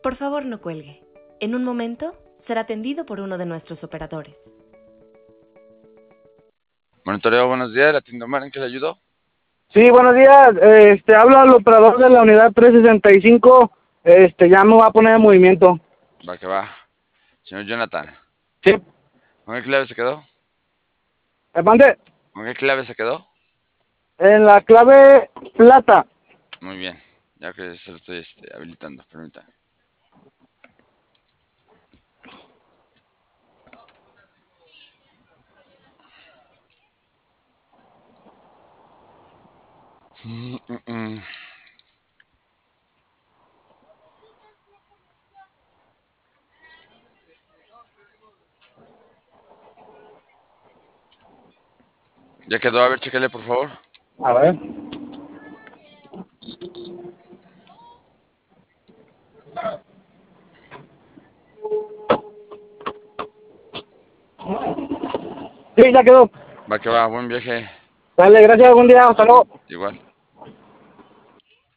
Por favor, no cuelgue. En un momento será atendido por uno de nuestros operadores. Monitoreo, buenos días. ¿La tienda Omar en qué le ayudó? Sí, buenos días. Habla el operador de la unidad 365. Ya me va a poner en movimiento. Va que va. Señor Jonathan, Sí. ¿con qué clave se quedó? Mande. ¿Con qué clave se quedó? En la clave plata. Muy bien, ya que se lo estoy habilitando, permítame. Mm, mm, mm. Ya quedó, a ver, chéquele por favor. A ver. Sí, ya quedó. Va que va, buen viaje. Dale, gracias. Buen día. Hasta luego. Igual.